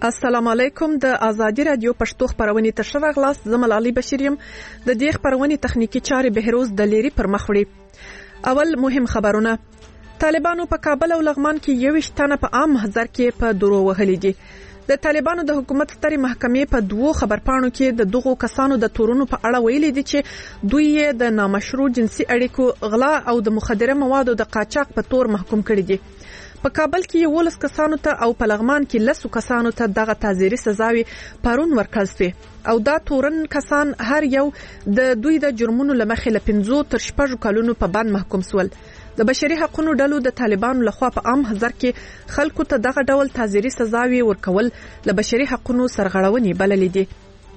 السلام علیکم. د ازادي رادیو پښتو خبرونه ته راغلاست. زه ملالۍ بشیر یم. د دې خبرونه تخنیکی چارې بهروز د لری پر مخ وړي. اول مهم خبرونه. طالبانو په کابل او لغمان کې 21 تنه په عام محضر کې په درو وهلي دي. د طالبانو د حکومت سترې محکمې په 2 خبرپاڼو کې د دغو کسانو د تورونو په اړه ویلي دي چې دوی یې د نامشروع جنسي اړیکو، غلا او د مخدره موادو د قاچاق په تور محکوم کړي دي. په کابل کې 11 کسانو ته او په لغمان کې 10 کسانو ته دغه تعزیري سزاوي پرون ورکړل شوې او دا تورن کسان هر یو د دوی د جرمونو لمخې له 5 تر 6 کلونو په بند محکوم شول. د بشري حقوقو ډلو د طالبانو لخوا په عام حضر کې خلکو ته دغه ډول تعزیري سزاوي ورکول له بشري حقوقو سرغړونې بللې دي.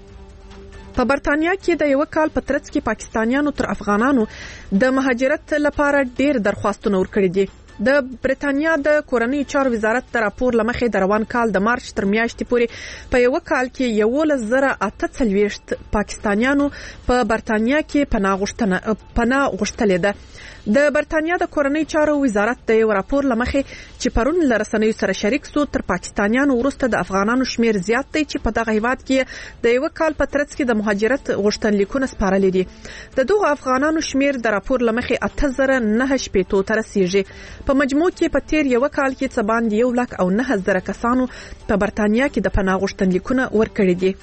په برتانیا کې د 1 کال په ترڅ کې پاکستانیانو تر افغانانو د مهاجرت لپاره ډیر درخواستونه ورکړي دي. د برتانیا د کورنۍ چارو وزارت د راپور لمخې د روان کال د مارچ تر میاشتې پورې په 1 کال کې 11,840 پاکستانیانو په برتانیا کې پناه غوښتلې ده. د برتانیا د کورنۍ چارو وزارت د یو راپور لمخې چې پرون له رسنیو سره شریک سو تر پاکستانیانو وروسته د افغانانو شمیر زیات دی چې په دغه هیواد کې د 1 کال په ترڅ کې د مهاجرت غوښتنلیکونه سپارلي دي. د دغو افغانانو شمیر د راپور لمخې 8,980 ته رسیږي. په مجموع کې په تیر 1 کال کې څه باندې 1,09,000 کسانو په برتانیا کې د پناه غوښتنلیکونه ورکړي دي.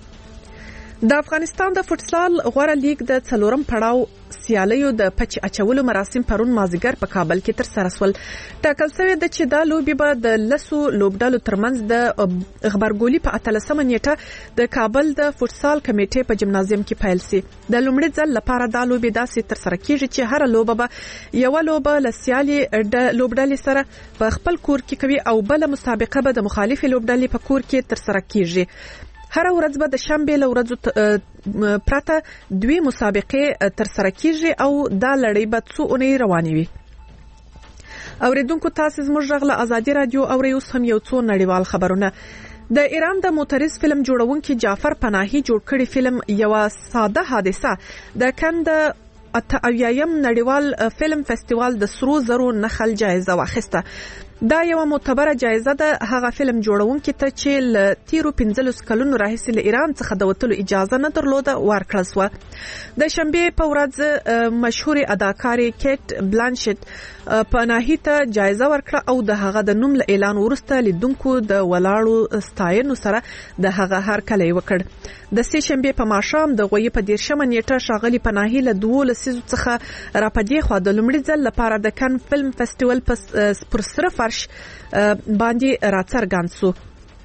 د افغانستان د فوتسال غوړه لیګ د 4م پړاو سیالیو د پچ اچولو مراسم پرون مازیګر په کابل کې تر سره شول. ټاکل شوی د چې دا لوبي به د لسو لوبډالو ترمنځ د خبرګولي په 18 نیټه د کابل د فوتسال کمیټې په جمنازیم کې پیل شي. د لومړي ځل لپاره دا لوبي داسې تر سره کیږي چې هر لوبه به یو لوبه لسیالي د لوبډالې سره په خپل کور کې کوي او بل مسابقه به د مخالف لوبډالې په کور کې تر سره کیږي. هر ورځ به د شنبه له ورځو پرته 2 مسابقې تر سره کیږي او دا لړۍ به څو اونۍ روانې وي. اوریدونکو تاسو زموږ غږ ازادي رادیو او اوس هم یو څو نړیوال خبرونه. د ایران د موتریز فلم جوړونکي جعفر پناهي جوړ کړی فلم یو ساده حادثه د کند 88م نړیوال فلم فستیوال د سرو زرو نخل جایزه واخیسته. دا یو معتبره جایزه ده هغه فلم جوړونکي ته چې ل تیرو 15 کلونو راهیسې له ایران څخه د وتلو اجازه نه درلوده ورکړل شو. د شنبه په ورځ مشهور اداکارې کیټ بلانشټ پناهي ته جایزه ورکړه او د هغه د نوم له اعلان وروسته لیدونکو د ولاړو ستاینو سره د هغه هرکلی وکړ. د سه شنبه په ماښام د غوي په 10 نیټه شاغلي پناهي له 2 لسیزو څخه را پدې خو د لومړي ځل لپاره د کان فلم فستیوال پر سره فرش باندې راڅرګند شو.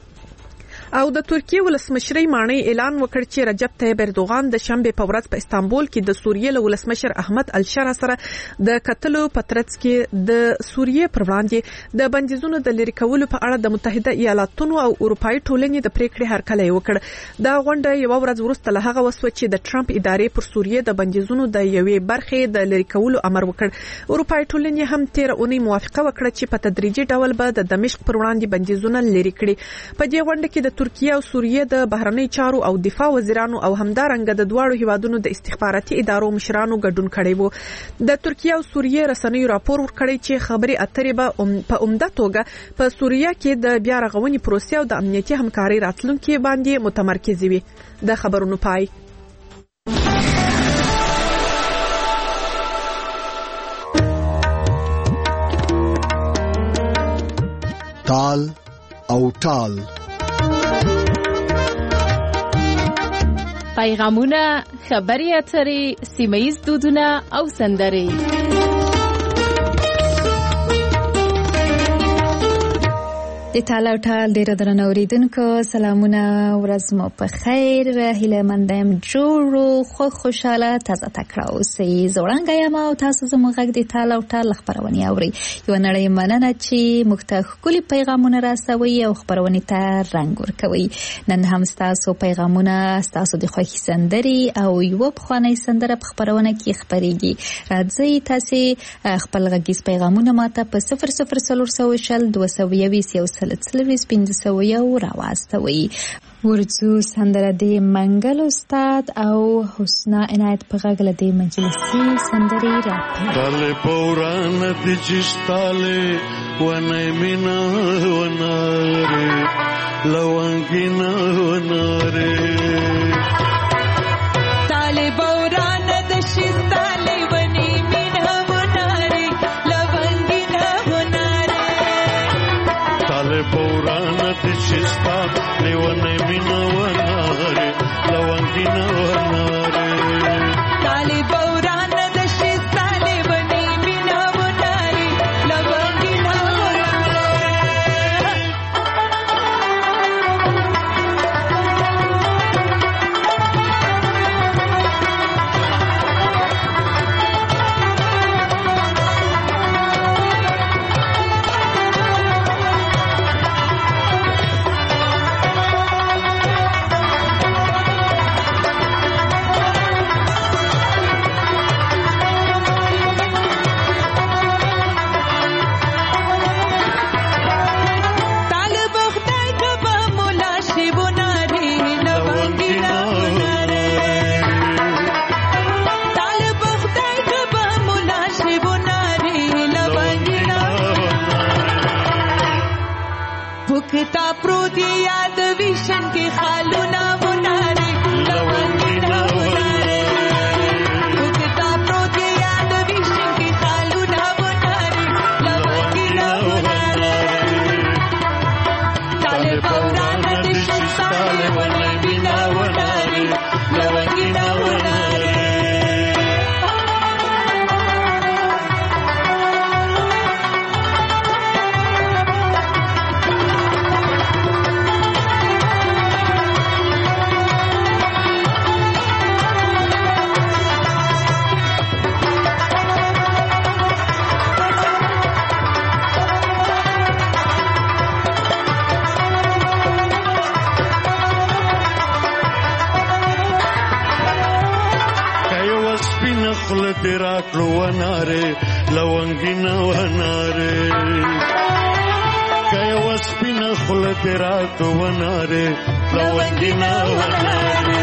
او د ترکیه ولسمشر مانی اعلان وکړ چې رجب طیب اردوغان د شنبه په ورځ په استانبول کې د سوریې له ولسمشر احمد الشرا سره د قتلو پترڅ کې د سوریې پر وړاندې د بندیزونو د لری کولو په اړه د متحده ایالاتونو او اروپאי ټولنې د پریکړې هرکلی وکړ. دا غونډه یو ورځ وروسته له هغه وسو چې د ټرمپ ادارې پر سوریې د بندیزونو د یوې برخې د لری کولو امر وکړ. اروپאי ټولنې هم 13 اونۍ موافقه وکړه چې په تدریجي ډول به د دمشق پر وړاندې بندیزونه لری کړي. په دې غونډه کې د ترکیه او سوریې د بهرنی چارو او دفاع وزیرانو او همدارنګه د دواړو هیوادونو د استخباراتي ادارو مشرانو ګډون کړي وو. د ترکیه او سوریې رسنیو راپور ورکړی چې خبري اترې به په عمده توګه په سوریه کې د بیا رغونې پروسې او د امنیتي همکاري راتلونکي باندې متمرکز وي. د خبرونو پای. تال او ټال پیغامونه، خبري اترې، سیمه‌ییز دودونه او سندرې. د تالا ټال ډیر درنو اوریدونکو سلامونه، ورځ مو په خیر. هیله مند یم جوړو خوشاله تازه تکړه اوسئ. زوړنګ یم او تاسو زموږ غږ د تالا ټال خبرونه اورئ. یو نړۍ مننه چې موږ ته ښکلي پیغامونه راسوي او خبرونه ته رنګ ورکوي. نن هم تاسو پیغامونه، تاسو د خوښي سندرې او یو پخوانی سندره په خبرونه کې خبريږي. راځي تاسو خپل غږیز پیغامونه ماته په 0040 220 1501 راواستوي. ورځو سندره د منګل استاد او حسنا عنایت په غږ له د مجلسي سندرې راپې. دل پوران د جشتاله ونه مینا وناره لونګینا وناره طالب وران د شستا لیونی مینا وناره لونګینا وناره طالب وران د شستا لیونی مینا وناره لونګینا وناره طالب وران د شستا لیونی مینا وناره لونګینا भुखता प्रोती याद विशन के खालूना बुनारे लवंगीना बुनारे भुखता प्रोती याद विशन के खालूना बुनारे लवंगीना बुनारे ताले पौराना दिशी साले वनगीना बुनारे लवंगीना बुनारे خل تیرا کړو وناره لونګینا وناره کای وسپینا خل تیرا کړو وناره لونګینا وناره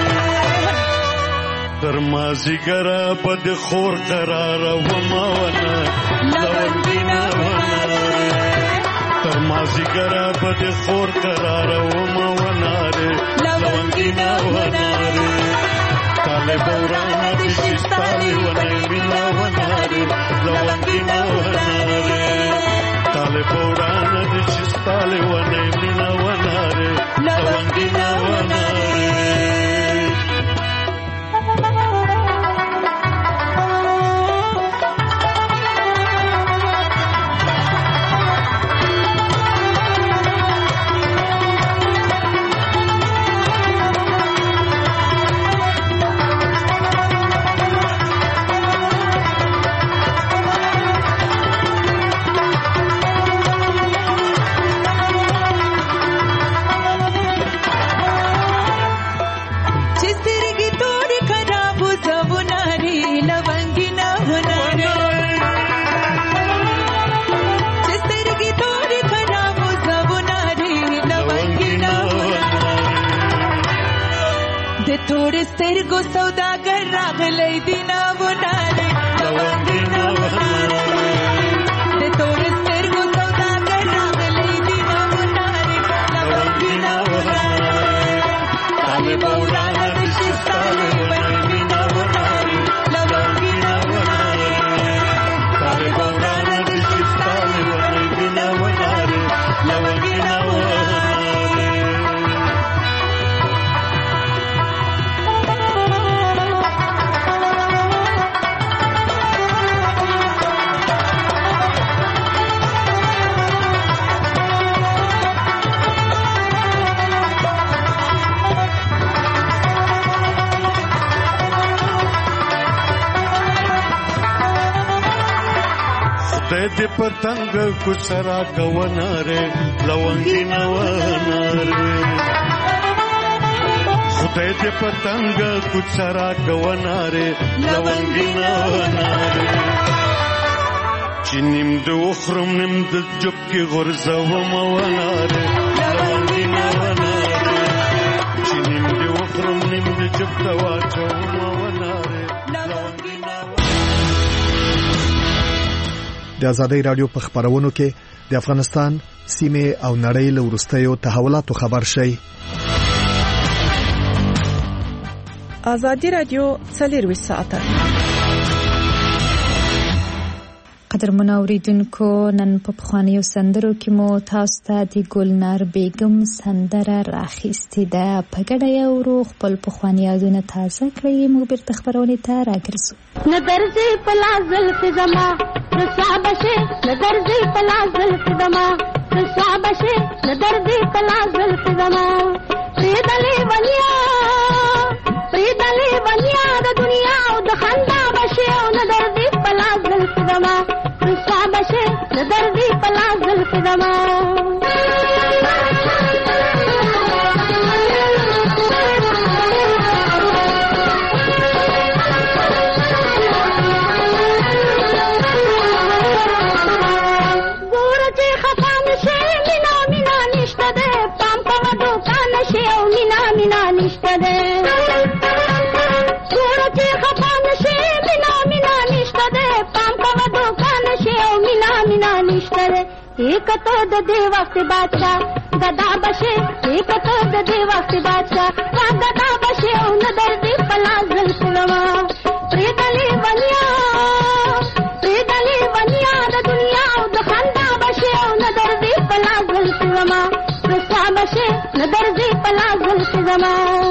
درمازی ګرا بد خور قرار و ماونه لونګینا وناره درمازی ګرا بد خور قرار و ماونه لونګینا وناره طالب ورانه د شستالي ونه مینا وناره لونګینا وناره طالب ورانه د شستالي ونه مینا وناره لونګینا وناره थोड़े سترګو سوداګر راغلی دینا وناره لونګینا وناره د थोड़े سترګو سوداګر راغلی دینا وناره لونګینا وناره طالب ورانه د شستالي ونګینا وناره لونګینا وناره طالب ورانه د شستالي ونګینا وناره لونګینا وناره دې پتنګ کو سرا کووناره لونګینا وناره خدای دې پتنګ کو سرا کووناره لونګینا وناره چنیم د وخرم نیم د جب کې غرزه و موناره لونګینا وناره چنیم د وخرم نیم د جب تواچو موناره لونګینا د آزادۍ رادیو په خبرونو کې د افغانستان سیمه او نړۍ له وروستیو تحولاتو خبر شئ. ازادي رادیو 24 ساعته. قدرمن اوریدونکو، نن په پخوانیو سندرو کې مو تاسو ته د ګلنار بیگم سندره راخیستې ده. په ګډه یو ورو خپل پخواني یادونه تازه کړئ. موږ بیرته خپرونې ته راګرځو. نه درځي په لاس زلفې زما رسوا بشې، نه درځي په لاس زلفې زما رسوا بشې، نه درځي په لاس زلفې زما پرېدلې ونیا د دنیا او د خندا بشې، او نه درځي په لاس زلفې زما رسوا بشې، نه درځي په لاس زلفې زما एक तो दे वक्त बादशाह गदा बशे, एक तो दे वक्त बादशाह गदा बशे, उन दर्दी पला जुल्फवा प्रीतली बनिया द दुनिया द खंदा बशे, उन दर्दी पला जुल्फवा रसा बशे, न दर्दी पला जुल्फवा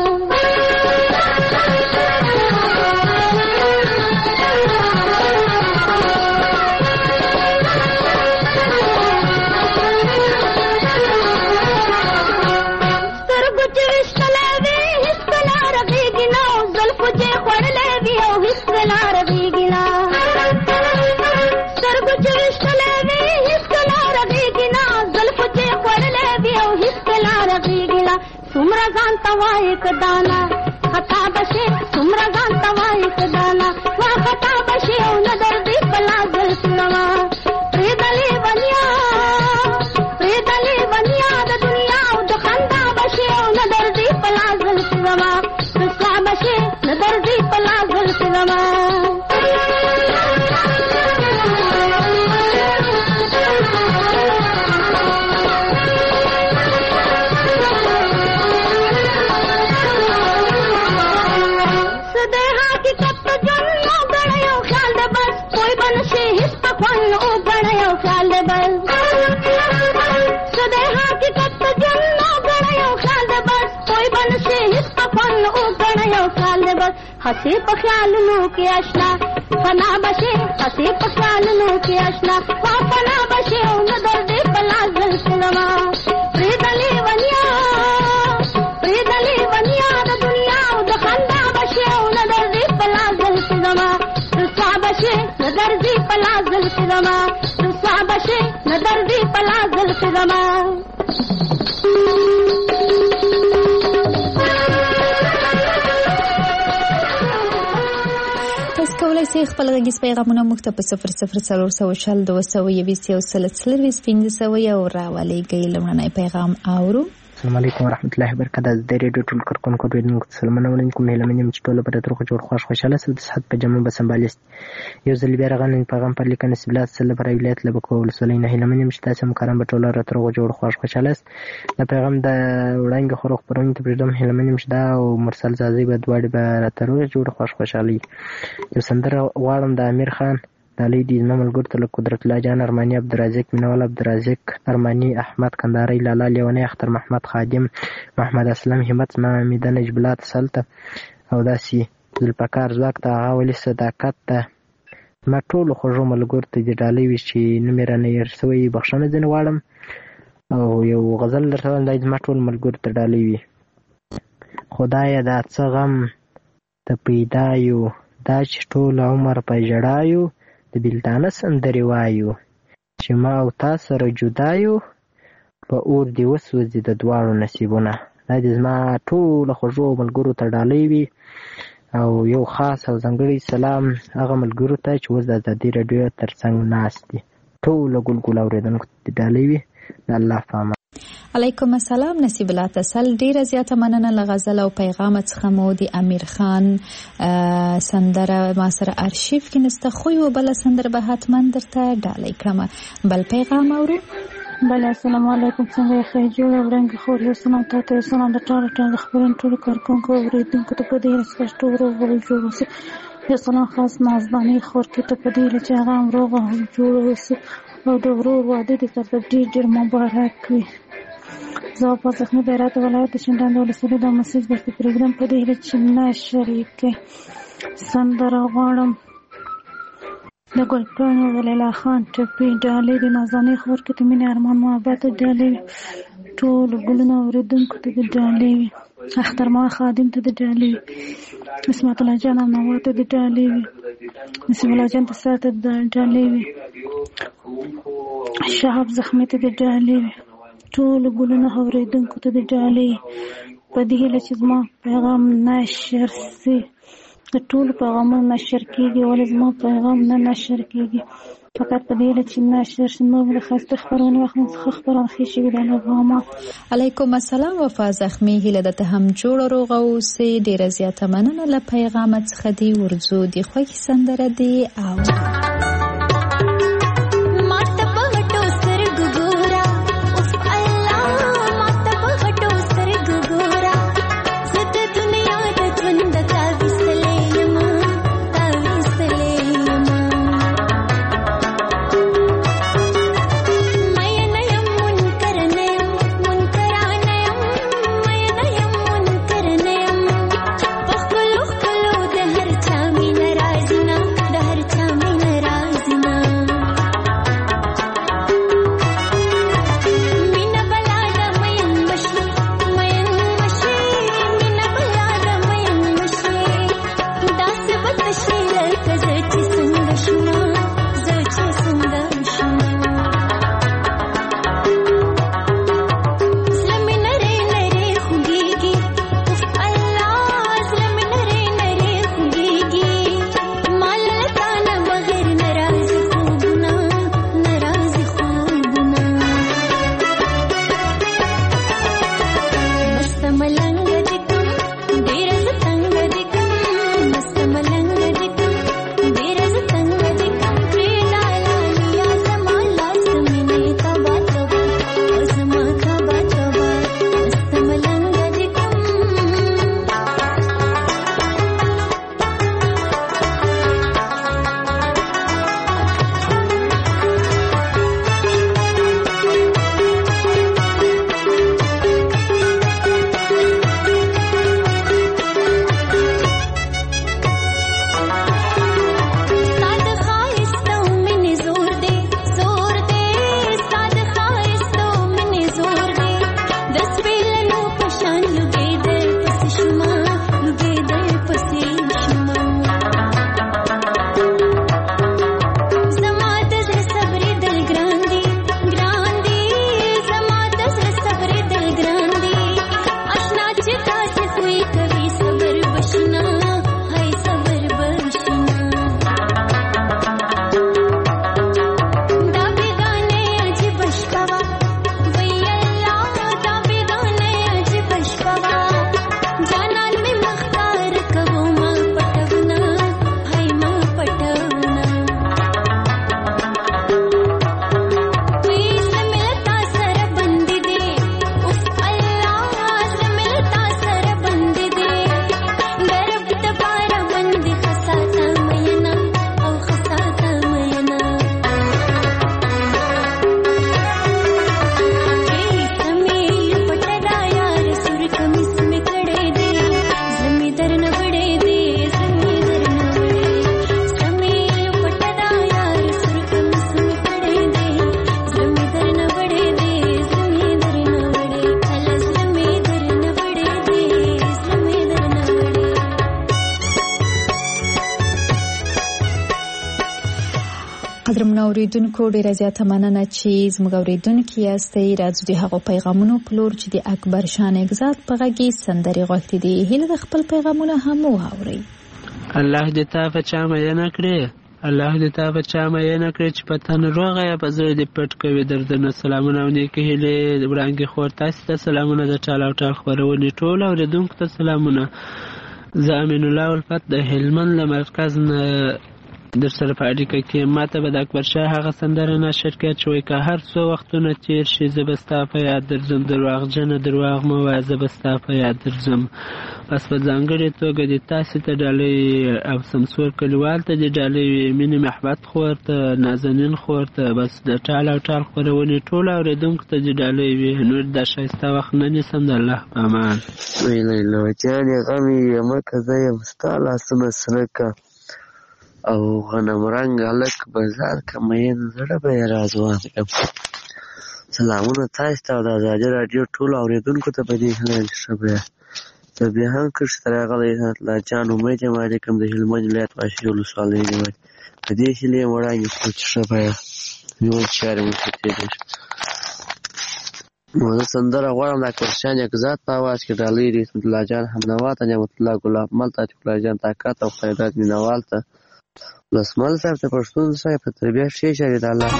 एक दाना खता बशे, तुमरा जानता वा एक दाना वा खता बशे, उन दर्दी पला जुल्फवा प्रीतली बनिया द दुनिया द खंदा बशे, उन दर्दी पला जुल्फवा रसा बशे, न दर्दी पला जुल्फवा हसी पख्यालनों के अशना फना बशे, हसी पख्यालनों के अशना वा फना बशे, उन दर्दी पला जुल्फवा प्रीतली बनिया द दुनिया द खंदा बशे, उन दर्दी पला जुल्फवा रसा बशे, न दर्दी पला जुल्फवा रसा बशे, न दर्दी पला जुल्फवा کولای شئ خپل غږیز پیغامونه موږ ته په 00402021 او راولېږئ. لومړنی پیغام اورو. السلام علیکم ورحمت الله وبرکاته. د ریډیو ټول کارکونکو ډېر سلامونه وړاندې کوم. هیله منم چې ټول به د روغ جوړ خوشاله سل د صحت په جمع به سمبالست. یو ځل بیا راغلی پیغام پر لیکنه سبلات سره پر ولایت لبکو ولسوالۍ نه. هیله منم چې تاسو هم کارم به ټول را روغ جوړ خوشاله است. د پیغام د وړاندې خو خبرونه ته پرېدم. هیله منم چې دا او مرسل زازي به دواړه به را روغ جوړ خوشالي. یو سندره غواړم د امیر خان دالی دی مملګر ته قدرت الله جان ارمانی عبدالرزاق منوال عبدالرزاق ارمانی احمد کندهاری لالا لیونی اختر محمد خادم محمد اسلم همت محمد نجبلات سلطه او داسي ذوالفقار زواک ته غاولي صداقت ته ما ټول خوږو ملګر ته د ډالۍ وی چې نمبر نه ير سوی بخښنه ځنه واړم او یو غزل درته د ما ټول ملګر ته ډالۍ وی. خدای دا څه غم ته پیدا یو دا چې ټول عمر په جړایو د بلدانه سندري وایو چې ما او تاسو سره جدا یو په اور دی وسوځي د دواړو نصیبونه. دا د زما ټول خوږو ملګرو ته ډالۍ وي او یو خاص او ځانګړی سلام هغه ملګرو ته چې اوس د ازادي راډیو ترڅنګ ناست دي. ټول ګلګل اوریدونکو ته ډالۍ وي. د الله په علیکم السلام. نصیب الله تسل ډیره زیاته مننه له غزل او پیغام څخه مو د امیر خان سندره ما سره ارشیف کې نسته خو یو بل سندره به حتما درته ډالۍ کړم. بل پیغام اورو. بله السلام علیکم څنګه یې ښه جوړه وړنګ خور یو سلام تاته یو سلام د ټاله خپرونې ټولو کارکوونکو اورېدونکو ته په دې هیله چې تاسو ټول روغ او جوړ اوسئ. یو سلام خاص نازدانۍ خور کې ته په دې هیله چې هغه هم روغ او جوړ اوسي او د ورور واده دې درته ډېر ډېر مبارک وي. زه په زخمي بیرات ولایت د شینډنډ ولسوالۍ دا مسیج درته پروګرام په دې هیله چې نشر یې کړئ. سندره غواړم د ګلپاڼې د لیلا خان ټپي ډالۍ د نازانۍ خور کې ته مینې ارمان محبت ډالۍ وي. ټولو ګلونه اورېدونکو ته د ډالۍ وي. اخترمان خادم ته د ډالۍ وي. اسمت الله جان امنوا ته د ډالۍ وي. نسیم الله جان تسار ته د ډالۍ وي. شهاب زخمي ته د ډالۍ وي. ټولو ګلونه اورېدونکو ته د ډالۍ په دې هیله چې زما پیغام نشر سي. د ټولو پیغامونه نشر کېږي ولې زما پیغام نه نشر کېږي فقط په دې هیله چې نشر شي. نور د ښایسته خپرونې وخت نه څخه خپرونه ښې شوي د الهامات. علیکم السلام وفا زخمي هیله ده ته هم جوړه روغه اوسې. ډېره زیاته مننه له پیغامه څخه دې ورځو د خوښې سندره دې او قدرمن اوریدونکو ډیره زیاته مننه چې زموږ اوریدونکي یاستئ. راځو د هغو پیغامونو په لور چې د اکبر شاه نګزاد په غږ سندرې غوښتې دي. هیله د خپل پیغامونه هم واورئ. الله دې تا په چا مینه کړې، الله دې تا په چا مینه کړې چې په تن روغه یا په زړه دې پټ کوي دردونه. سلامونه او نیکې هیلې وړاندې خور تاسې ته سلامونه د ټال او ټال خپرونې ټول اوریدونکو ته سلامونه. زه امین الله الفت د هلمند له مرکز نه در سره په اړیکه کې ماته به د اکبرشاه هغه سندره نشر کړه چې وایي که هر څو وختونه تېر شي زه به ستا په یاد درځم درواغجنه درواغ مه وایه زه به ستا په یاد درځم. بس په ځانګړې توګه د تاسې ته ډالۍ او سمسور کلیوال ته د ډالۍ مینې محبت خور ته نازنین خور ته بس د ټال او ټال خپرونې ټولو اورېدونکو ته د ډالۍ وي. نور دا ښایسته وخت نه نیسم د الله په امان. وی لیلا جانې غم یې یمه که زه یم ستا لاسونه سره که او غنم رنګ هلک بازار که مین زړه به یې رازوان کړم. سلامونه تاسو ته او د ازادي راډیو ټولو اورېدونکو ته په دې هیله یم چې ښه به یاست. زه بیا هم کښې سره راغلی الله جان امید یم علیکم د هلمند ولایت واشي ولسوالۍ نیولې په دې هیلې یم وړاندې کړو چې ښه به یاست نیول چارې مو ښه تېرې شي. نو زه سندره غواړم د اکبرشاه نیکزاد په اواز کې ډالۍ د حکمت الله جان حمنوا ته نعمت الله ګلاب مل ته عتیق الله جان طاقت او خیرات مینوال ته ولسمل صاحب ته پښتون صاحب په تربیه ښې چارې د الله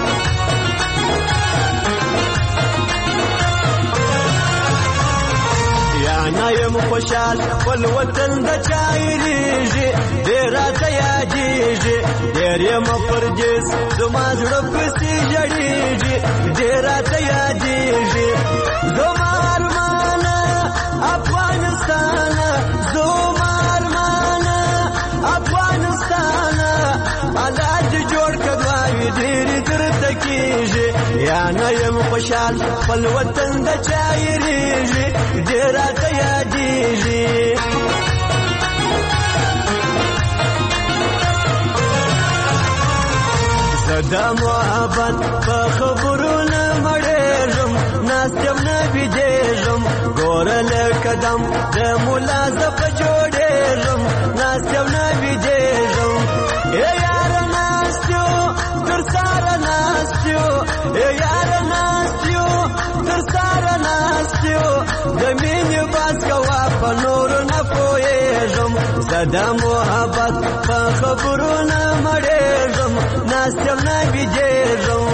نه یم خوشحال خپل وطن د چایریږي ډېر راته یادېږي ډېر یم پردیس زما زړه پسې ژړېږي ډېر راته یادېږي زما ارمانه افغانستانه زما ارمانه افغانستانه الله دې جوړ کړه دعاوې ډېرې درته کېږي یا نه یم خوشحال خپل وطن د چایریږي ډېر راته یادېږي زه د محبت په خبرو نه مړېږم ناست یم نه بېدېږم ګوره له قدم د ملا زه په جوړېږم ناست یم نه بېدېږم ای یاره ناست یو تر ساره ناست یو ای یاره ناست یو تر ساره ناست یو د مینې باز کوه په نورو نه پوهېږم زه د محبت په خبرو نه مړېږم ناست یم نه بېدېږم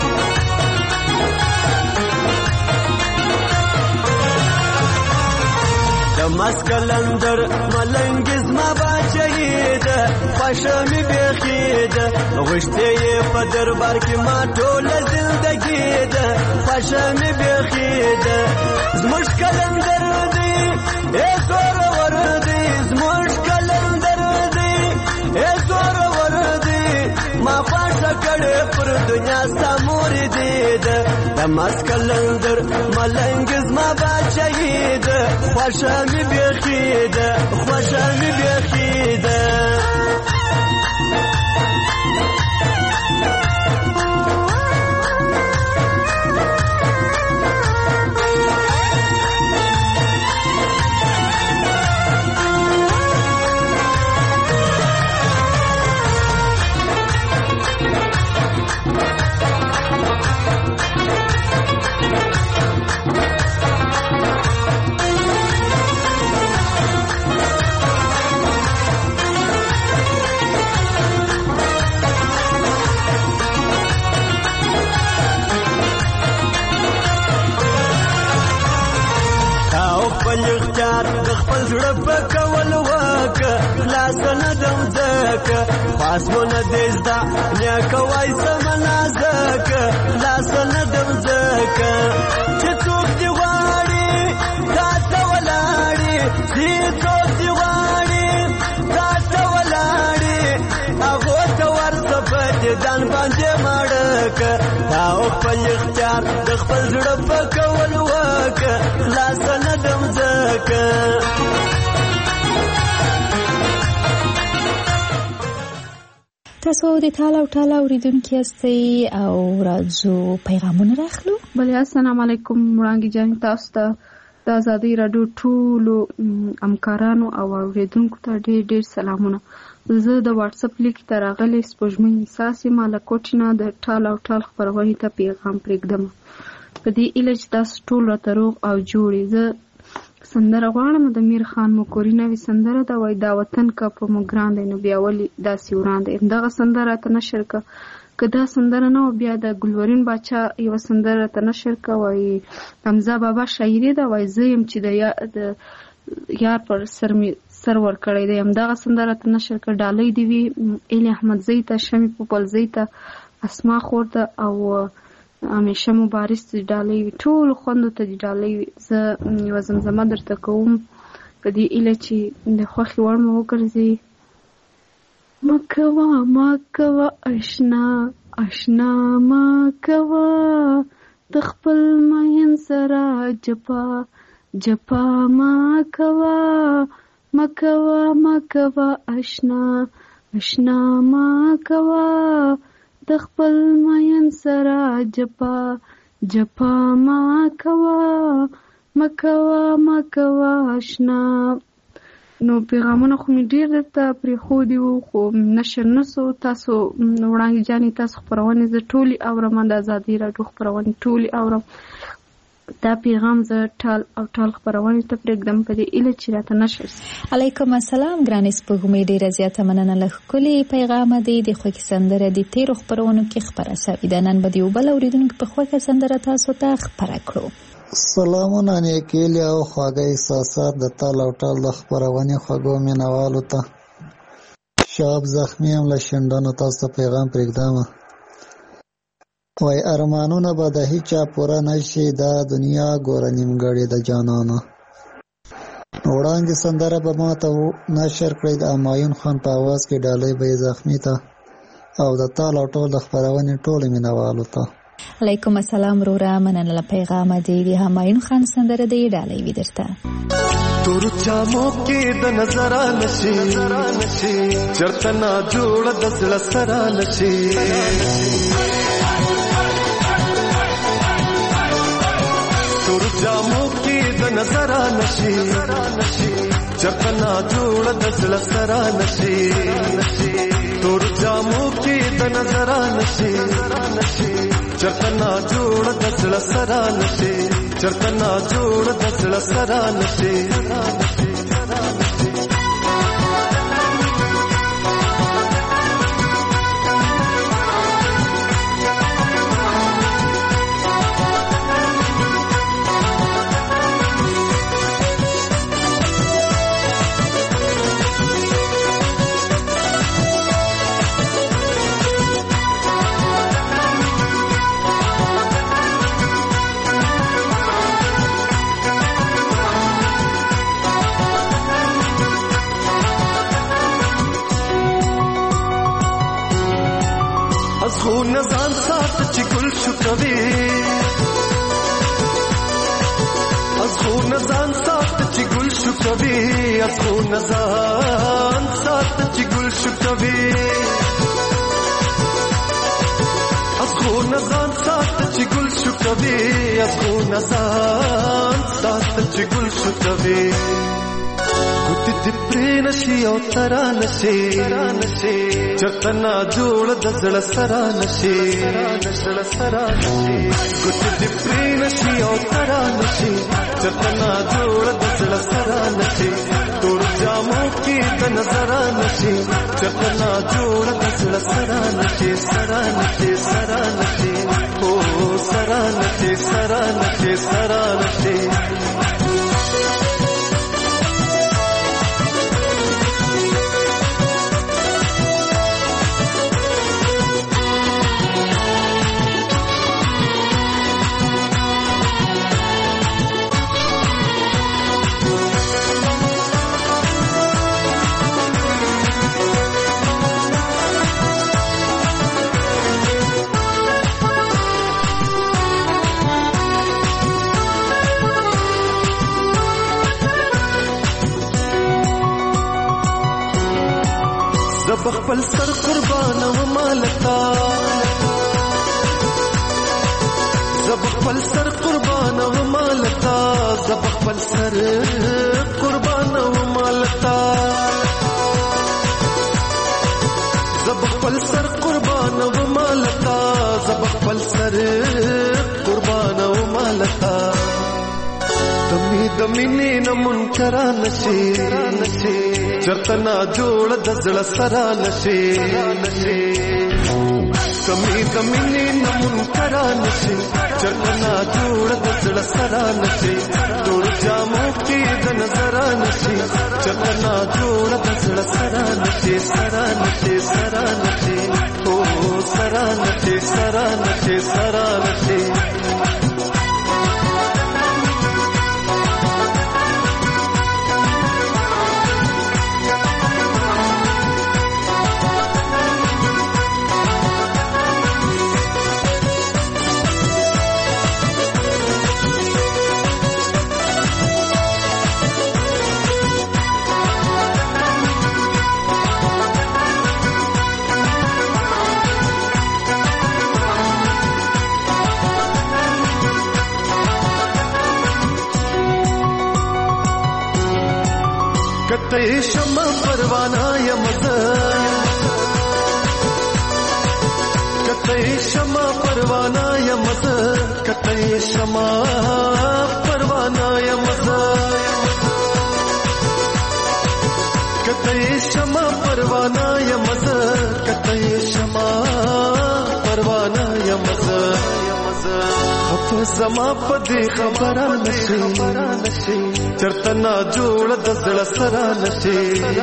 د مسکلندر ملنګ زما باچهي ده خوښه مې بیخي ده غوښتې یې په دربار کې ما ټوله زندګي ده خوښه مې بیخي ده زموږ کلندر دی ای زورور دی زموږ کلندر دی ای زورور دی ما خوښه کړې پر دنیا ستا مورې دی ده د مسکلندر ملنګ زما باچهي ده خوښه مې بیخي ده خوښه مې بیخي ده د خپل زړه په کول وکه خلاصه نه دم ځکه پاسمونه دې زده نیکه وای سمه ځکه خلاصه نه دم ځکه چې څوک دې غواړي تا ته ولاړې چې څوک دې غواړي تا ته ولاړې هغو ته ورته په دې ځان باندې مړکه تا خپل اختیار د خپل زړه په کول وکه خلاصه نه دم ځکه تاسو د ټال او ټال اوریدونکي یاستئ او راځو پیغامونه راخلو. بله السلام علیکم وړانګې جانې تاسو ته د ازادۍ راډیو ټولو همکارانو او اوریدونکو ته ډېر ډېر سلامونه. زه د واتساپ لیک ته راغلی سپوږمۍ احساس یم له کوټې نه د ټال او ټال خپرونې ته پیغام پرېږدم په دې هیله چې تاسو ټول راته روغ او جوړې. زه سندره غواړم د میر خان مکوري نوې سندره ده وایي دا وطن که په مو ګران دی نو بیا ولې داسې وران دی. همدغه سندره راته نشر که دا سندره نه وه بیا د ګلورین باچا یوه سندره راته نشر که وایي حمزه بابا شاعري ده وایي زه یم چې د یار پر سر ور کړی دی. همدغه سندره ته نشر کړ ډالۍ دی وی ایل احمدزی ته، شمی پوپلزی ته، اسما خور ته او همیشه مبارز ته ډالۍ وی. ټول خوندو ته ډالۍ وی. زه یو زمزمه درته کوم په دې ایله چې د خوښي وړ مو وګرځي. مکوا مکوا اشنا اشنا مکوا د خپل مین سره جپا جپا مکوا مکوا مکوا اشنا اشنا مکوا د خپل مین سره جپا جپا مکوا مکوا مکوا اشنا. نو پیغامونه خو مې ډېر درته پرېښودي وو خو نشر نسو. تاسو وړانګې جانې تاسو خپرونې زه ټولې اورم، د ازادۍ راډیو خپرونې ټولې اورم. دا پیغام زه ټال او ټال خپرونې ته پرېږدم په دې ایله چې راته نشر سي. علیکم السلام ګرانې سپوږمۍ، ډېره زیاته مننه له ښکلې پیغامه دی. د خوښې سندره د تېرو خپرونو کې خپره سوې ده. نن به د یو بل اورېدونکي په خوښه سندره تاسو ته خپره کړو. سلامونه نیکیلي او خواږه احساسات د تال او ټال د خپرونې خوږو مینوالو ته. شاب زخمي هم له شنډانو تاسو ته پیغام پرېږدم. وای ارمانونه به د هیچا پوره نشي، دا دنیا ګوره نیمګړې د جانانو. وړاندې سندره به ما ته نشر کړئ د همایون خان په اواز کې، ډالۍ به یې زخمي ته او د تال او ټال د خپرونې ټولو مینوالو ته. علیکم السلام وروره، مننه له پیغامه دی. د همایون خان سندره دی ډالۍ وي درته. تور جامو کې د نظر نشي چرته نا جوړ د زړه سره نشي. تور جامو کې د نظر نشي چرته نا جوړ د زړه سره نشي. تور جامو کې د نظر نشي چرته نا جوړ د زړه سره نشي. چرته نا جوړ د زړه سره نشي. خو نزان سات چې ګل شو کوي، از خو نزان سات چې ګل شو کوي، از خو نزان سات چې ګل شو کوي، از خو نزان سات چې ګل شو کوي، از خو نزان سات چې ګل شو کوي. ګوتې دې پرې نشي او ترا نشي چرته نا جوړ د زړه سره نشي. ګوتې دې پرې نشي او ترا نشي چرته نا جوړ د زړه سره نشي. تور جامو کې د نظر نشي چرته نا جوړ د زړه سره نشي. سره نشي او سره نشي سره نشي. زب خپل سر قربان و مالتا، زب خپل سر قربان و مالتا، زب خپل سر قربان و مالتا، زب خپل سر قربان و مالتا، زب خپل سر قربان و مالتا. دمی دمینی نه منکر نشي چرته نا جوړ د زړه سره نشي. دمی دمینی نه منکر نشي چرته نا جوړ د زړه سره نشي. تور جامو کې د نظر نشي چتنا جوړ د زړه سره نشي سره نشي سره نشي او سره نشي سره نشي سره نشي کته شمع پروانه یمزه کته شمع پروانه یمزه کته شمع پروانه یمزه کته شمع پروانه یمزه کته شمع پروانه یمزه خفه زما پدې خبره نشي چرته نا جوړ د زړه سره نشي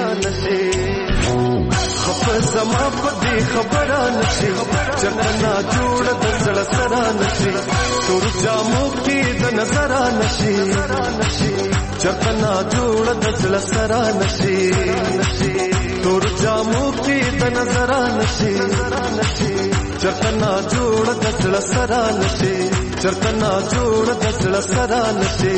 خفه زما پدې خبره نشي چرته نا جوړ د زړه سره نشي تور جامو کې د نظر نشي چرته نا جوړ د زړه سره نشي تور جامو کې د نظر نشي چرته نا جوړ د زړه سره نشي چرته نا جوړ د زړه سره نشي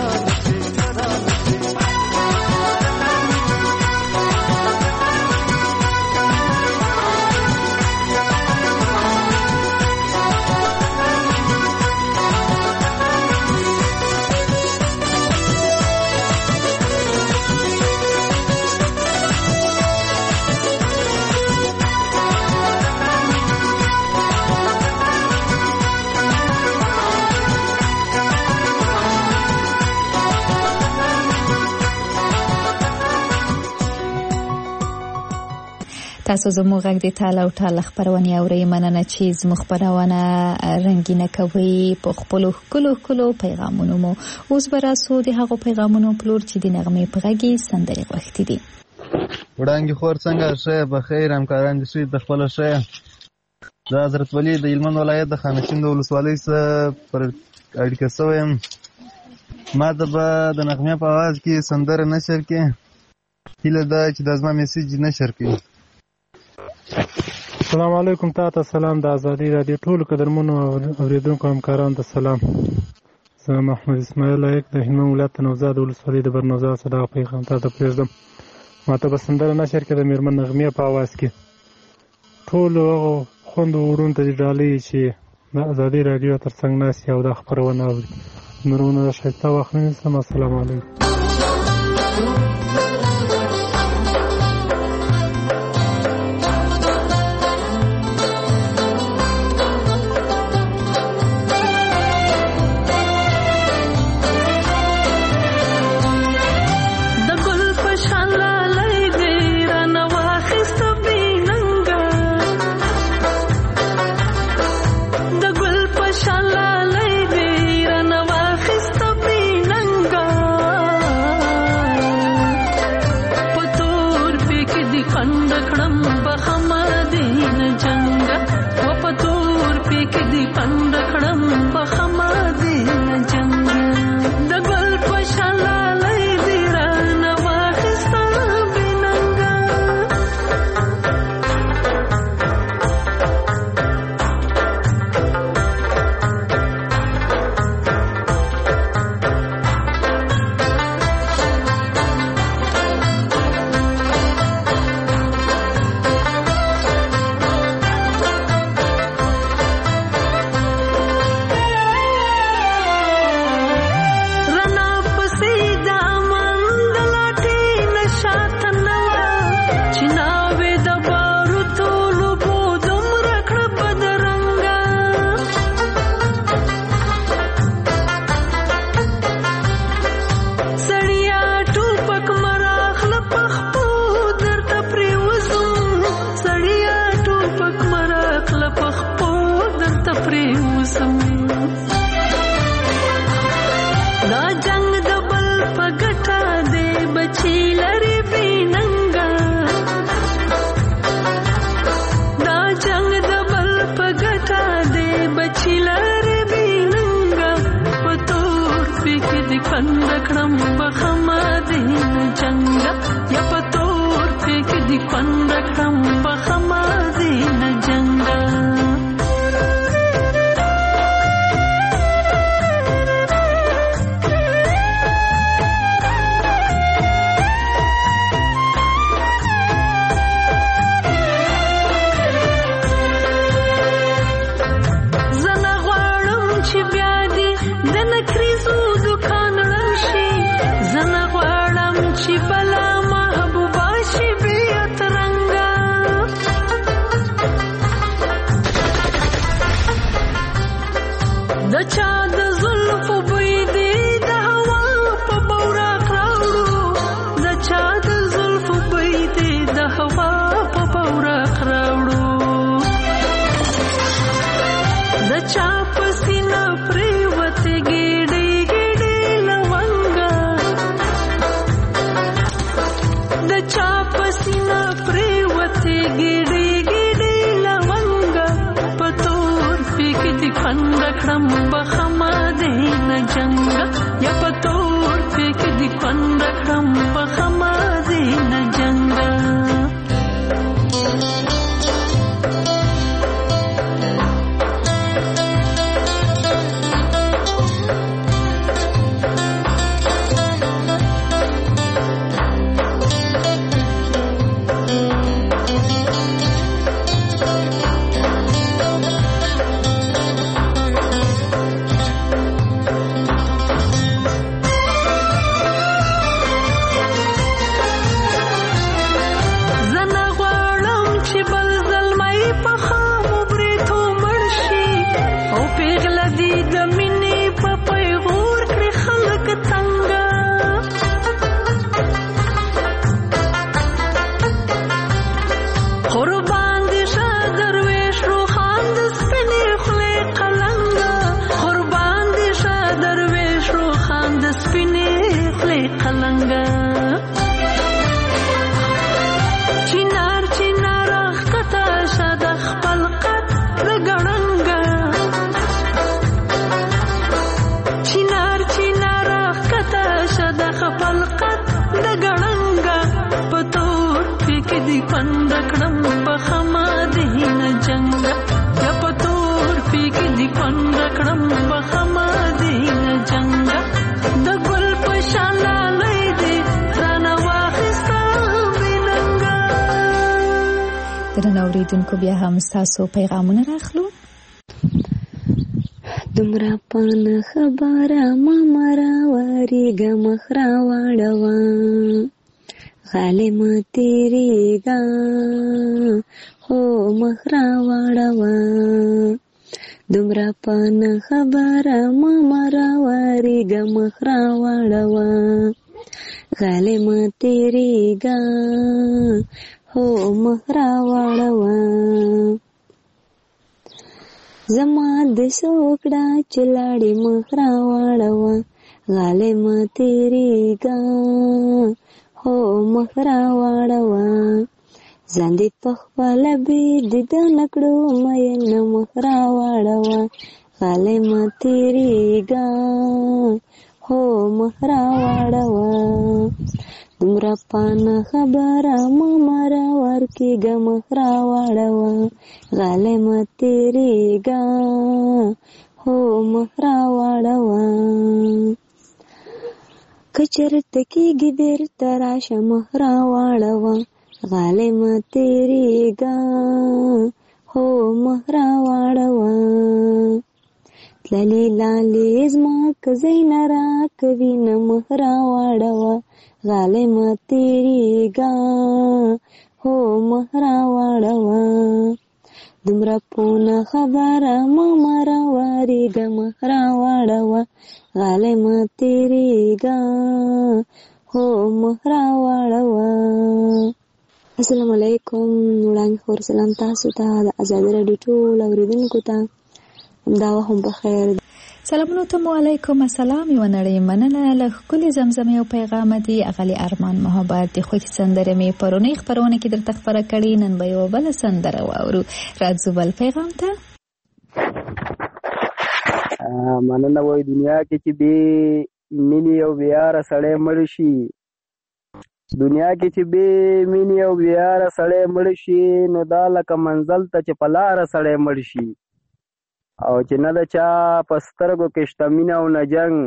تاسو زموږ غږ د ټال او ټال خبرونه اورئ. مننه چې زموږ خبرونه رنگینه کوي په خپل کلو پیغامونو مو. اوس براسو د هغو پیغامونو پلور چې د نغمې په غږی سندري غوښتي دي. وړانګي خور څنګه شه بخیر همکاران دي سوي د خپل شه د حضرت ولی د هلمند ولایت د خانشین د ولسوالۍ سره پر اړیکه شوم. ما د نغمې په आवाज کې سندره نشر کې هیله ده چې د ازما میسج نشر کې. السلام علیکم. تاسو سلام د ازادي رادیو ټول قدرمنو اوریدونکو همکاران ته سلام. زه محمد اسماعیل لایق د هلمند ولایت نوزاد ولسوالۍ د برنوزاد صدا پیغام ته پرېږدم. ماته به سندره نشر کې د میرمن نغمې په आवाज کې ټول خوند وړون ته ډالۍ چې د ازادي رادیو ترڅنګ ناست او د خبرونه اوري. نورونه ښایسته وخت نیسم. السلام علیکم. دا جنگ د بل جنگ د بل په ګټه دی بچی لرې بیننګه په تور پکې د کند کړم بخما دی نه جنګه یا په تور پکې د کند کړم بخما دی نه جنګه د چا د زلفو بوی دی د هوا په بوراق راوړو د چا د زلفو بوی دی د هوا په بوراق راوړو د چا په سینه پریوتې ګېډې ګېډې لونګه د چا په سینه پریوتې ګېډې ګېډې لونګه په تور پکې د کند کړم بخما دی نه جنګه یا په تور پکې د کند کړم بخما دی نه جنګه اوریدونکو بیا هم ستاسو پیغامونه راخلو. دومره پانه خبره ماما راوریږه مخ راواړوه غالمه تیریږه خو مخ راواړوه دومره پانه خبره ماما راوریږه مخ راواړوه غالمه تیریږه هو مخ راواړوه زما د سوکړه چې لاړې مخ راواړوه غالمه تیریږه هو مخ راواړوه ځان دې پخپله بېدیدنه کړو مینه مخ راواړوه غالمه تیریږه هو مخ راواړوه دومره پانه خبره ماما راورکېږه مخ راواړوه غالمه تیریږه هو مخ راواړوه که چېرته کېږي بېرته راشه مخ راواړوه غالمه تیریږه هو مخ راواړوه تللې لالې زما که ځای نه راکوي نه مخ راواړوه غالمه تیریږه هو مخ راواړوه دومره پونه خبره ماما راوریږه مخ راواړوه غالمه تیریږه هو مخ راواړوه. السلام علیکم. وړاندې خور سلام تاسو ته د ازادي راډیو ټول اوریدونکو ته همدا هم په خیر. سلامونه ته علیکم السلام یو نړۍ مننه له ښکلي زمزمې او پیغام دی اغلی ارمان محبت د خوښ سندره می پرونی خبرونه کې درته خبره کړي نن به یو بل سندره واورو راځو بل پیغام ته مننه وای دنیا کې چې به مینې او بیار سړی مړ شي دنیا کې چې به مینې او بیار سړی مړ شي نو دا لکه منزل ته چې په لاره سړی مړ شي او چې نه د چا په سترګو کې شته مینه او نه جنګ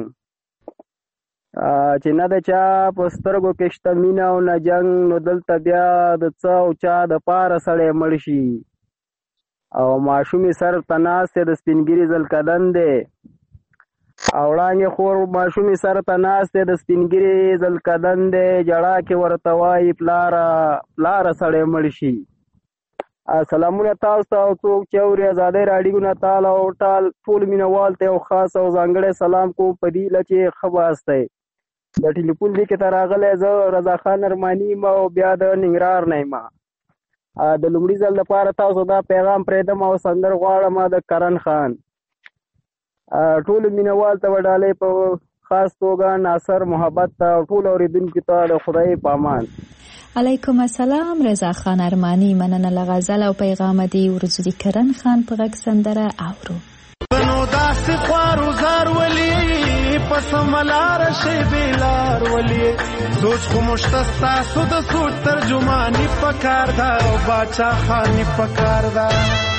چې نه د چا په سترګو کې شته مینه او نه جنګ نو دلته بیا د څه او چا د پاره سړی مړ شي او ماشومې سر ته ناست د سپینګیري زلکدن دی او وړانګې خور ماشومې سر ته ناست د سپینګیري زلکدن دی جړا کې ورته وایي پلاره سړی مړ شي. سلامونه تاسو ته او څوک چې اوري ازادۍ راډیو نه تعالی او ټول مینوال ته یو خاص او ځانګړی سلام کوم په دې له چې ښه باستی د ټلیفون دې کې ته راغلی زه رضا خان ارماني یم او بیا د ننګرهار نه یم. د لومړي ځل لپاره تاسو دا پیغام پرېږدم او سندر غواړم د کرن خان ټولو مینوال ته وډالۍ په خاص توګه ناصر محبت ته ټول اورېدونکو ته د خدای په امان. علیکم السلام رضا خان ارمانی مننه له غزل او پیغام دی ورځو د کرن خان په غږ سندره اورو. نو داسې خوارو زار ولی پس ملار شي بیلار ولی سوچ خو مشتستا سود سوچ ترجمانی پکار دا او باچا خانی پکار دا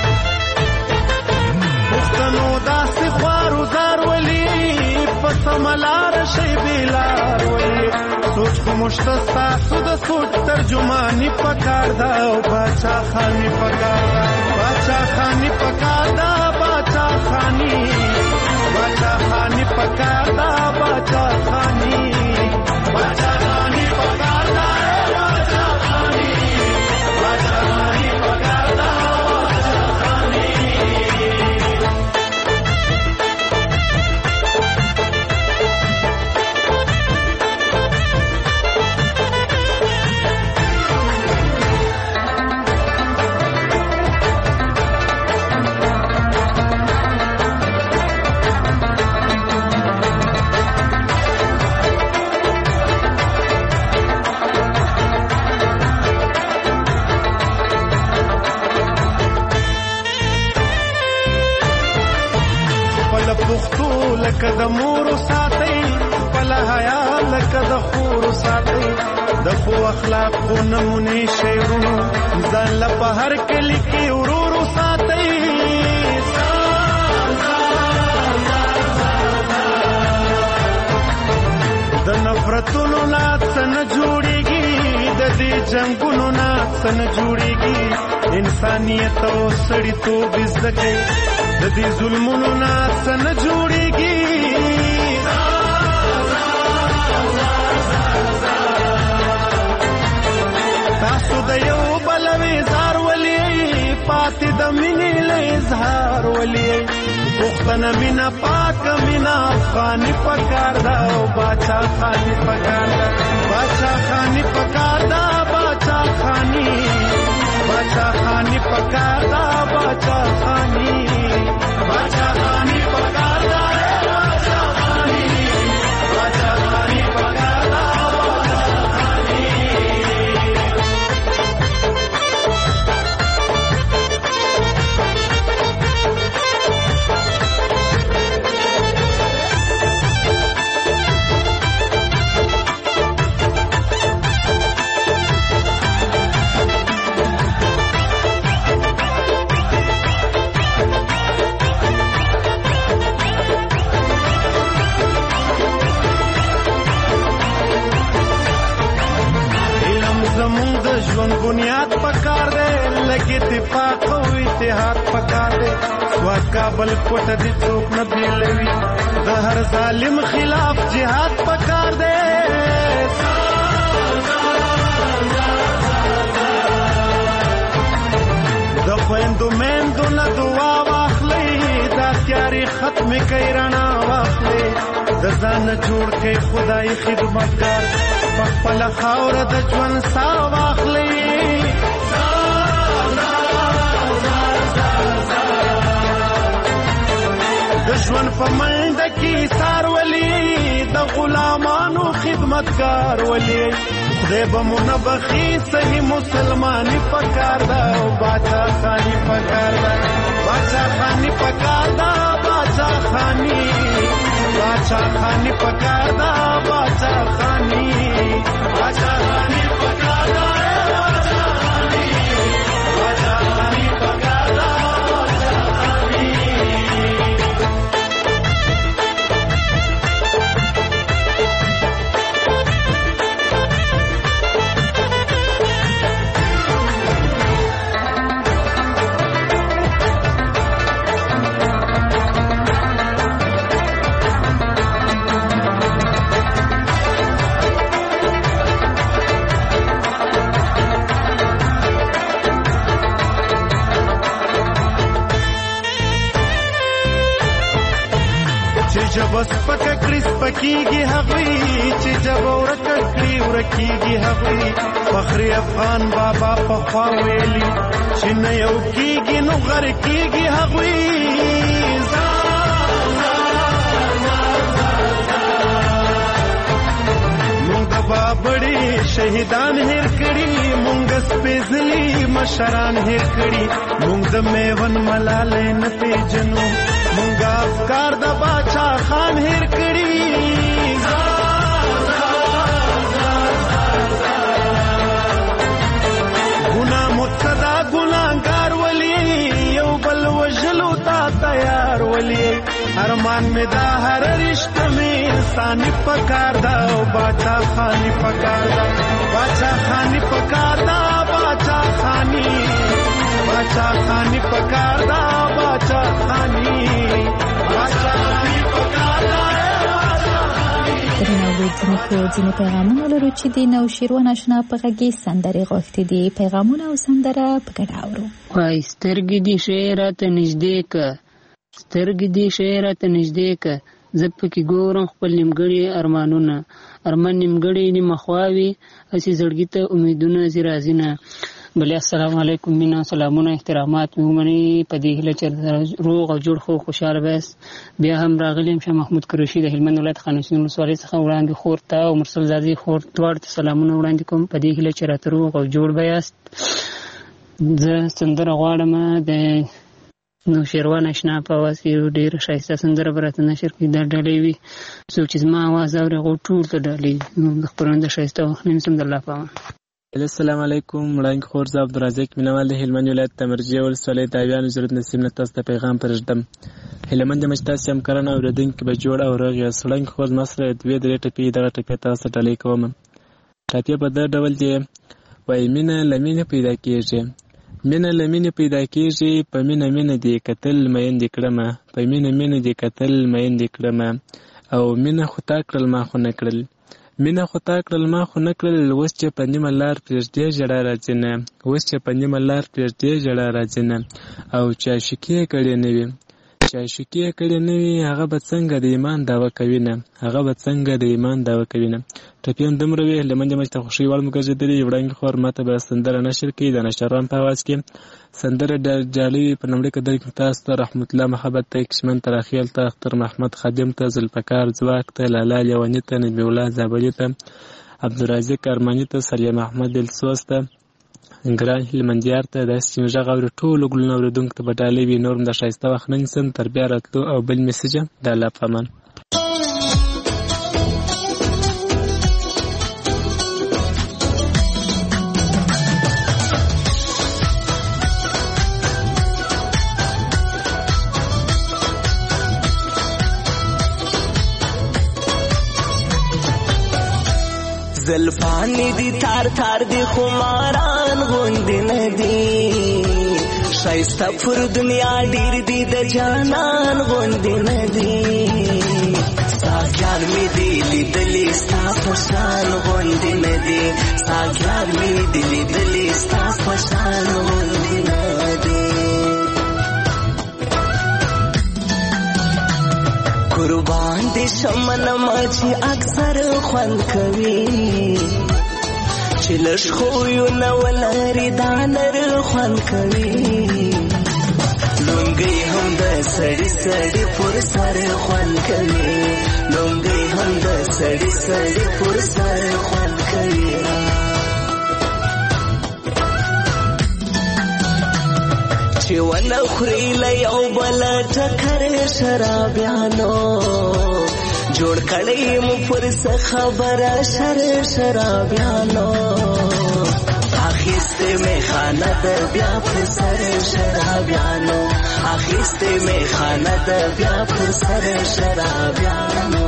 پښتنو داسې خوارو زار ولی پس ملار شي بیلار ولی سوچ خو مشتستا سود سوچ ترجمانی پکار دا او باچا خانی پکار دا باچا خانی پکار دا باچا خانی پکار دا باچا خانی پکار دا باچا خانی پکار دا باچا خانی. لکه د مورو ساتي خپل حیا لکه د خورو ساتي د خو اخلاق خو نمونه شعرونو ځان له په هر کلی کې ورورو ساتي د نفرتونو نه څنګه جوړيږي د دې جنگونو نه څنګه جوړيږي انسانيت او سړیتوب زده د دې ظلمونو نه څنګه جوړيږي تاسو د یو بل وزار ولي پاتې د مینې له اظهار ولي پښتنه مینا پاک مینا افغاني پکار دا او باچا خاني پکار دا باچا خاني پکار دا باچا خاني پکار دا باچا خاني باچا خاني پکار دا باچا خاني پکار دا باچا خاني. ژوند بنیاد پکار دی لګي اتفاق او اتحاد پکار دی سواد کابل کوټ دي څوک نه بیلوي د هر ظالم خلاف جهاد پکار دی د خويندو مېندو نه دعا واخلي دا تیاری ختم کوي رڼا واخلي د ځان جوړ کې خدای خدمتګار خپل خاور د ژوند سا واخلي د ژوند په منډه کې سار ولي د غلامانو خدمتګار ولي خدای به مو نه بخي صحیح مسلماني پکار ده او باچا خاني پکار ده باچا خاني پکار ده باچا خاني پکار ده باچا خاني پکار ده بس پکا کریس پکیږي هغوی چې جب ورکه کړي ورکیږي هغوی فخر افغان بابا په خوا ویلي چې نه یو کیږي نو غر کیږي هغوی مونږ د بابړي شهیدان هیر کړي مونږ سپېڅلي مشران هیر کړي مونږ د میوند ملالۍ نه پیژنو مونږ افکار د باچا خان هیر کړي ګناه مقتدا ګناهګار ولي یو بل وژلو ته تیار ولي ارمان مې دا هر رشته مې انساني پکار ده او باچا خاني پکار ده باچا خاني پکار ده باچا خاني پکار ده باچا خاني ځینې پیغامونه لرو چې د نوشیروان اشنا په غږې سندرې غوښتې دي پیغامونه او سندره په ګډه اورو وای سترګې دې شی راته نږدې که سترګې دې شی راته نږدې که زه پکې ګورم خپل نیمګړي ارمانونه ارمان نیمګړي نیمه خواوي هسې زړګي ته امیدونه ځي راځي نه بلې السلام علیکم مینا سلامونه احترامات مې ومنئ په دې هیله چې روغ او جوړ خو خوشحاله بیاست بیا هم راغلی یم شاه محمود قریشي د هلمند ولایت خانشین ولسوالۍ څخه وړاندې خور ته او مرسل زادې خور دواړو ته سلامونه وړاندې کوم په دې هیله چې راته روغ او جوړ بیاست زه سندره غواړم د نوشیروان اشنا په اواز کې ډېره ښایسته سندره به راته نشر کړي دا ډالۍ وي څوک چې زما اواز اوري هغو ټول ته ډالۍ د خپرونې د ښایسته وخت نه نیسم د الله په امان السلام علیکم وړاندې خور زه عبدالرزاق مینوال د هلمند ولایت د مرجې ولسوالۍ تاویانو ضرورت نصیب نه تاسو ته پیغام پرېږدم هلمند د مجتاسي همکاران او اورېدونکي به جوړ او روغ یاست وړاندې خور زما سره 2-3 ټپې دغه ټپې تاسو ته ډالۍ کوم ټپې په دغه ډول دی وایي مینه له مینې پیدا کېږي مینه له مینې پیدا کېږي په مینه مینه دې کتل میندې کړمه په مینه مینه دې کتل میندې کړمه او مینه خو تا کړل ما خو نه کړل مینه خو تا کړل ما خو نه کړل اوس چې په نیمه لار پرېږدې ژړا راځي نه اوس چې په نیمه لار پرېږدې ژړا راځي نه او چې عاشقي یې کړې نه وي چې عاشقي یې کړې نه وي هغه به څنګه د ایمان دعوه کوي نه هغه به څنګه د ایمان دعوه کوي نه ټپې هم دومره وي هلمند مجلس ته خوښۍ وړ مو ګرځېدلي وړاندې خور ماته به سندره نشر کړي د نشروان په اواز کې سندره ډالۍ په لومړي قدر کې تاسو ته رحمت الله محبت ته کشمن تراخیل ته اختر محمد خادم ته ذوالفقار ځواک ته لالا لیواني ته نجم الله زابلي ته عبدالرازق ارماني ته سلیم احمد دلسوز ته ګران هلمندیار ته داسې چې مې غږ اوري ټولو ګلونه اورېدونکو ته به ډالۍ وي نور هم د ښایسته وخت نه نیسم تر بیا راتلو او بل میسج د الله په امان زلفانی دی تار تار دی خماران غوندی ندی شایسته پر دنیا ډیر دی د جانان غوندی ندی ساګیان می دی لیدلی ستا پشان غوندی ندی ساګیان می دی لیدلی ستا پشان غوندی ندی قربان دی شمن مچی اکثر خوند کوي چې لږ خویونه ولري دا نر خوند کوي لونګۍ هم د سړی سړی پر سر خوان کوي لونګي هم د سړی سړی پر سر خوان کوي چې ونه خوري له یو بل ټکر شرابیانو جوړ کړی مو پر څه خبره شرابیانو اخیسته می خانه د بیا پر سر شرابیانو اخیسته می خانه د بیا پر سر شرابیانو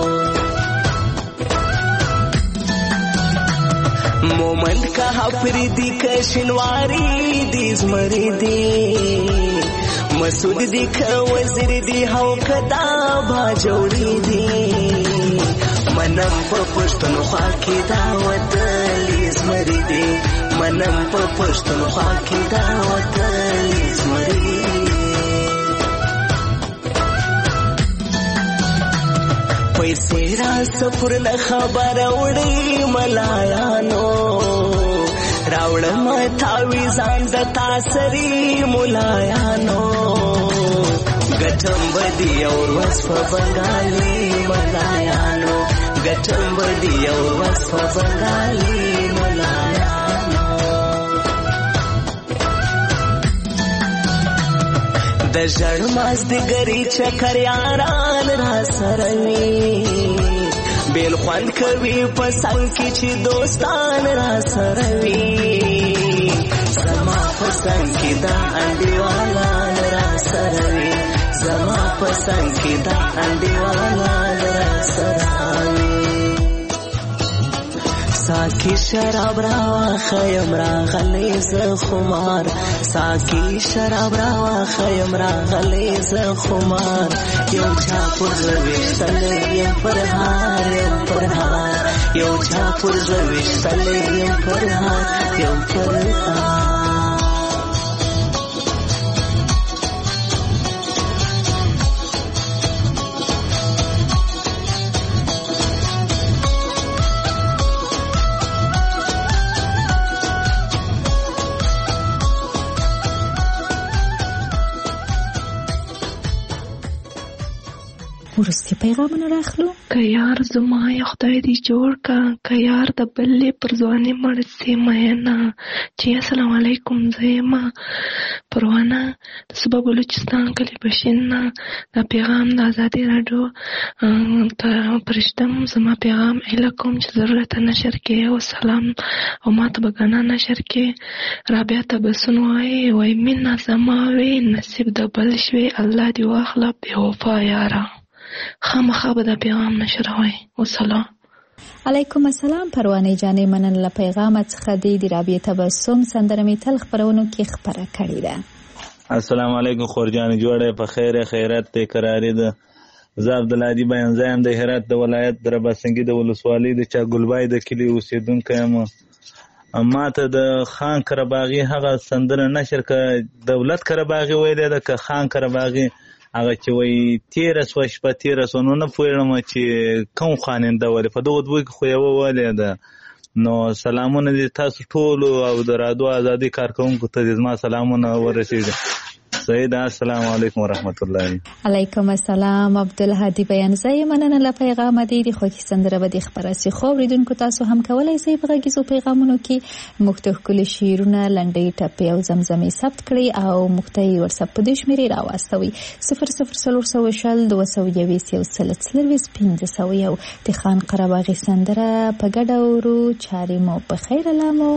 مومند کا حفریدی کا شنواری دی زمری دی مسعود دی کا وزیر دی هاو کدا با جوړی دی منم په پښتونخوا کې دا وطن زمری دی منم په پښتونخوا کې دا وطن زمری پیسې را سفر نه خبر وړي ملایانو راوړم تاویزان د تاسری ملایانو ګټم بدی اور وصف بنگالی ملایانو ګټم بدی اور وصف بنگالی ملایانو د ژړ ماز د ګری چکر یاران را سره وي بیل خوند کوي په څنګ کې چې دوستان را سره وي زما په څنګ کې دا انډیوالان را سره وي زما په څنګ کې دا انډیوالان را سره وي ساکی شراب راواخیم راغلی زه خمار ساکی شراب راواخیم راغلی زه خمار یو چا پر زویشتلی یم پر هار یم پر هار یو چا پر زویشتلی یم پر هار یم پر هار ورستی پیغامونه راخلو که یار زما یا خدای دی جوړ کا که یار د بلې پر ځواني مړ سي مینا چې السلام علیکم زما پروانه د صوبه بلوچستان کلی بشین دا پیغام د آزادی رادیو ته پرشتم زما پیغام الکم چې ضرورت نشر کې او سلام او ماته بګانا نشر کې رابعه تبسن وای مینا زما وی نصیب د بل شوي الله دی واخلا به وفا یارا خامخا به دا پیغام نشروي والسلام علیکم السلام پروانه جانې مننه پیغام څخه د رابعه تبسم سندره می تل خبرونو کې خبره کړې ده السلام علیکم خورجان جوړه په خیر خیرات ته قراری ده زه عبدالهادي بیان زایم د هرات د ولایت درباسنګي د ولسوالۍ د چا ګلبای د کلی اوسیدونکو یم ما ته د خان کرباغي هغه سندره نشر ک دولت کرباغي ویل ده ک خان کرباغي هغه چې وای 13 شپه 13 نو نه پوهیږم چې کوم خاننده ولې په دغه دوی خو یو ولې ده نو سلامونه دي تاسو ټول او د رادیو ازادي کارکونکو ته زما سلامونه ورسېږي سید السلام علیکم ورحمت الله علیکم السلام عبدالهادي بیان زای مننه له پیغام دی د خوښي سندره به د خبرسي خو ریدونکو تاسو هم کولای شئ په غږیزو پیغامونو کې مختلف شعرونه لنډۍ ټپې او زمزمې ثبت کړئ او مختي واتساپ په دې شمیرې راواستوي 00420 د خان قرباغي سندره په ګډه ورو چاري مو په خیر لامو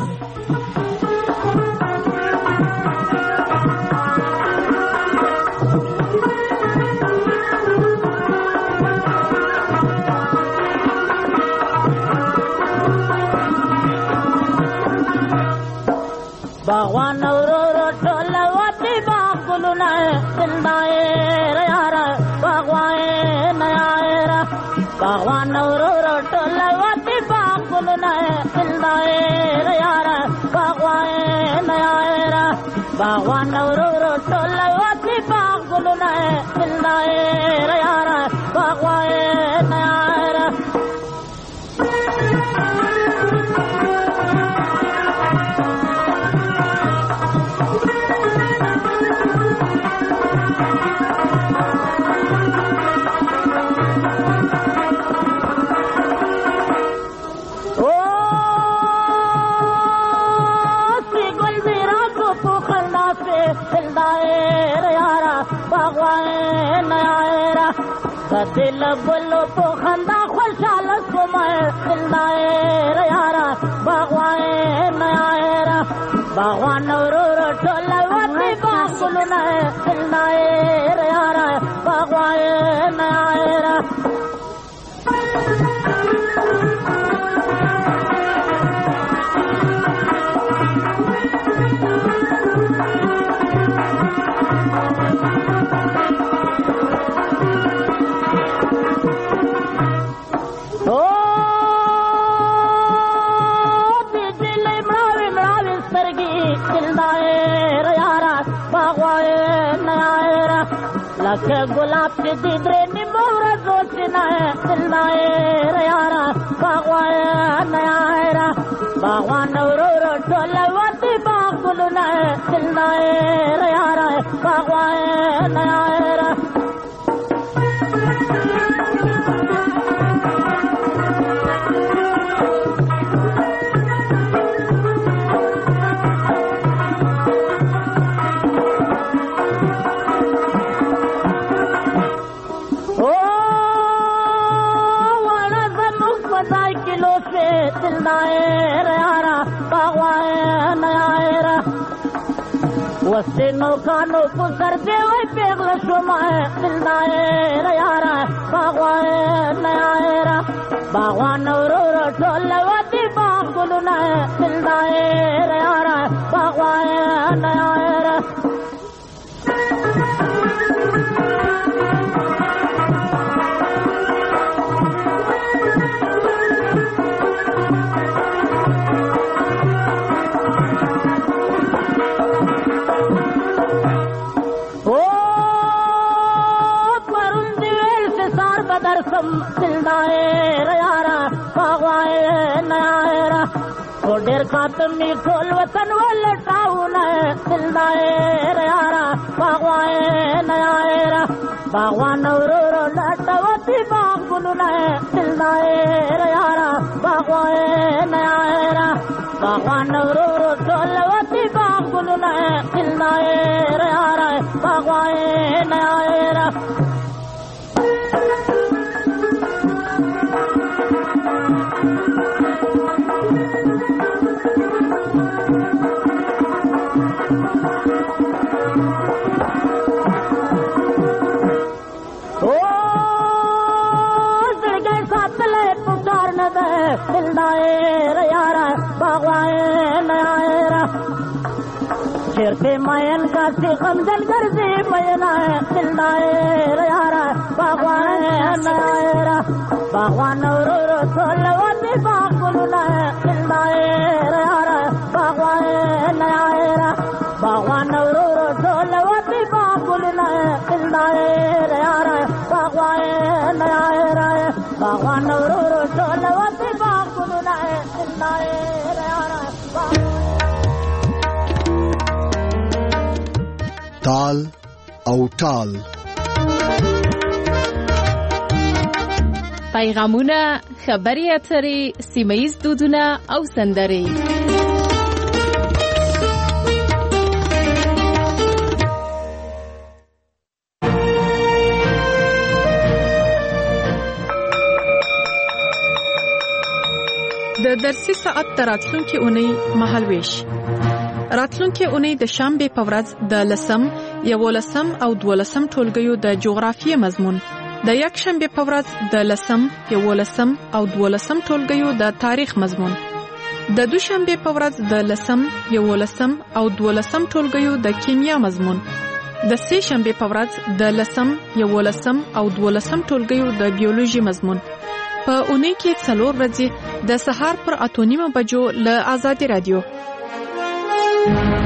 باغوان اورو ټوله وتی باغونه زندای یارا باغوان یارا باغوان اورو ټوله وتی باغونه زندای یارا باغوان یارا باغوان اورو ټوله وتی باغونه زندای یارا باغوان یارا باغوان نایرا دل بلو په خندا خوشاله سومه دل نایرا یارا باغوان نایرا باغوان ورور ټول وتی باغلونه دل نایرا یارا باغوان نایرا لکه ګلاب چې د درې نیمو ورځو سینه دل نایره یاره باغوان یاره باغوان ورور ټول وتی باغ ګلونه دل نایره یاره باغوان یاره وسینو کانو پسر دی وای پیغله شوما دل نایره یاره باغوان نایره باغوان ورور ټول وتی باغ ګلونه دل نایره یاره باغوان نایره دل نایره یاره باغوان نایره او ډېر خاتمې ټول وطن ولټاونه دل نایره یاره باغوان نایره باغوان ورور لټوتي باغ ګلونه دل نایره یاره باغوان نایره باغوان ورور ټول وتي باغ ګلونه دل نایره یاره باغوان نایره دل نایره یاره باغوان نایره چرته مین کاسی غمزن گرزی مینا دل نایره یاره باغوان نایره باغوان ورور ټول وتی باغ ګلونه دل نایره یاره باغوان نایره باغوان ورور ټول وتی باغ ګلونه دل نایره یاره باغوان نایره باغوان ورور ټول وتی باغ ګلونه دل نایره یاره تال او ټال پیغامونه خبري اترې سیمه‌ییز دودونه او سندرې د درسي ساعت راتلونکي اونۍ مهالويش راتلونکي اونۍ د شنبه په ورځ د 10 11 او 12 ټولګیو د جغرافیې مضمون د یک شنبه په ورځ د 10 11 او 12 ټولګیو د تاریخ مضمون د دوشنبه په ورځ د 10 11 او 12 ټولګیو د کیمیا مضمون د سه شنبه په ورځ د 10 11 او 12 ټولګیو د بیولوژي مضمون په اونۍ کې 4 ورځې د سهار پر 8:30 بجو له آزادي رادیو